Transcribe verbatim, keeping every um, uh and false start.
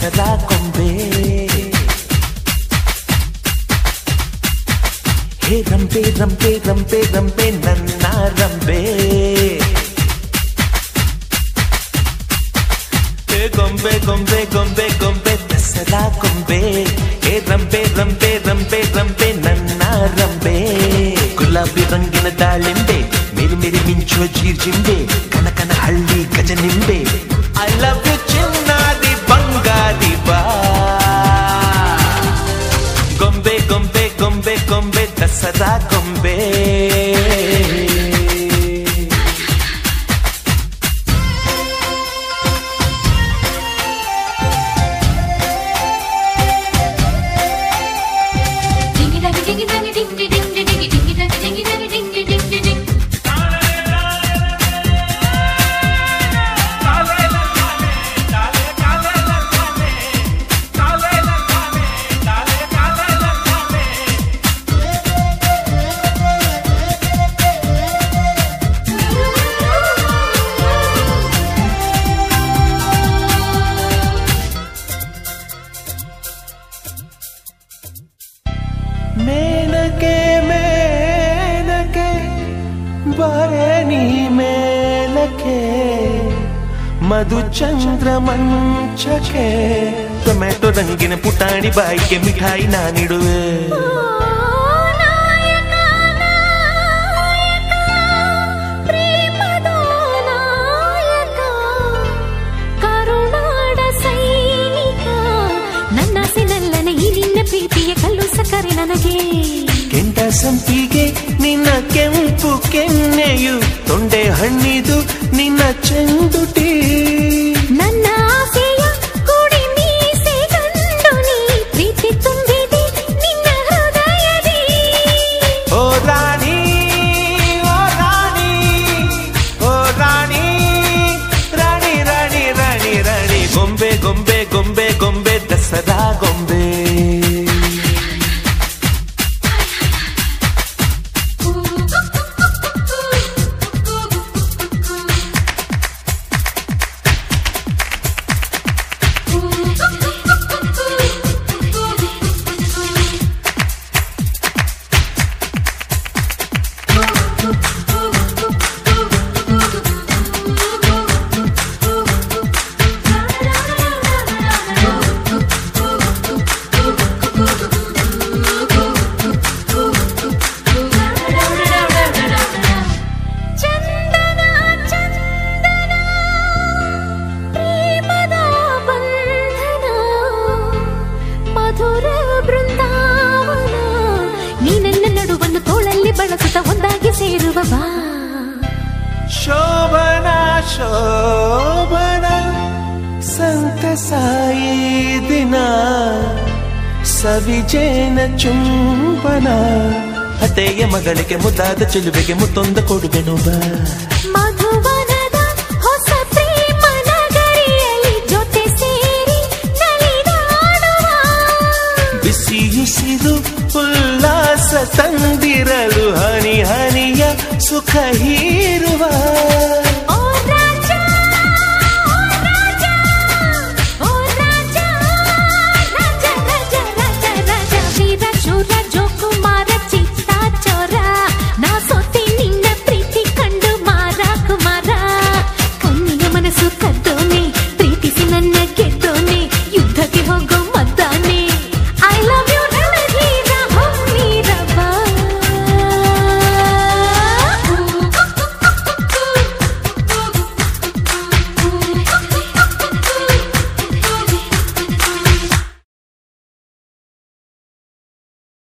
ದಸರಾ ಗೊಂಬೆ. ಹೇ ರಂಬೆ ರಂಬೆ ರಂಬೆ ರಂಬೆ ನನ್ನ ರಂಬೆ. ಹೇ ಗೊಂಬೆ ಗೊಂಬೆ ಗೊಂಬೆ ಗೊಂಬೆ ದಸರಾ ಗೊಂಬೆ. ಹೇ ರಂಬೆ ರಂಬೆ ರಂಬೆ ರಂಬೆ ನನ್ನ ರಂಬೆ. ಗುಲಾಬಿ ರಂಗಿನ ದಾಳಿಂಬೆ, ಮೇರಿ ಮೇರಿ ಮಿಂಚುವ ಜೀರ್ಜಿಂಬೆ, ಕನಕನ ಹಳ್ಳಿ ಗಜನಿಂಬೆ. ಐ ಲವ್ ಯು ಚಿನ್ನಾದಿ ಬಂಗಾರಿ ಬಾ. ಗೊಂಬೆ ಗೊಂಬೆ ಗೊಂಬೆ ಗೊಂಬೆ ದಸರಾ ಗೊಂಬೆ. ಮೇನಕೆ ಮೇನಕೆ ಬರೆ ನೀ ಮೇಲಕ್ಕೆ, ಮಧು ಚಂದ್ರ ಮಂಚಕ್ಕೆ. ಟೊಮ್ಯಾಟೊ ರಂಗಿನ ಪುಟಾಣಿ ಬಾಯಿಗೆ ಮಿಠಾಯಿ ನಾನಿಡುವೆ. ಪ್ರೀತಿಯ ಕಲ್ಲು ಸಕ್ಕರೆ ನನಗೆ. ಕೆಂಡ ಸಂಪಿಗೆ ನಿನ್ನ ಕೆಂಪು ಕೆನ್ನೆಯು, ತೊಂಡೆ ಹಣ್ಣಿದು ನಿನ್ನ ಚೆಂದುಟಿ. ನನ್ನ ಆಸೆಯ ಕೂಡಿ ಮೀಸೆ ಗಂಡು ನೀ, ಪ್ರೀತಿ ತುಂಬಿದೆ ನಿನ್ನ ಹೃದಯದಿ. ಓ ರಾಣಿ ಓ ರಾಣಿ ಓ ರಾಣಿ ರಾಣಿ ರಾಣಿ ರಾಣಿ ರಾಣಿ. ಗೊಂಬೆ ಗೊಂಬೆ ಗೊಂಬೆ ಗೊಂಬೆ ದಸರಾ ಗೊಂಬೆ. ಬಳಸುತ್ತ ಒಂದಾಗಿ ಸೇರುವ ಬಾ. ಶೋಭನ ಶೋಭನ ಸಂತಸಾಯಿ ದಿನ, ಸವಿಜೇನ ಚುಂಬನ. ಅತ್ತೆಯ ಮಗಳಿಗೆ ಮುದ್ದಾದ ಚೆಲುವೆಗೆ ಮುತ್ತೊಂದ ಕೊಡುವೆನು ಬಾ. ಮಧುವನದ ಹೊಸ ಪ್ರೇಮ ನಗರಿಯಲ್ಲಿ ಜೊತೆ ಸೇರಿ ನಲಿದಾಡುವ. ಬಿಸಿಯುಸಿರು ಉಲ್ಲಾಸ ತಂದಿರಲು ಹನಿ ಹನಿಯ ಸುಖ ಹೀರುವ.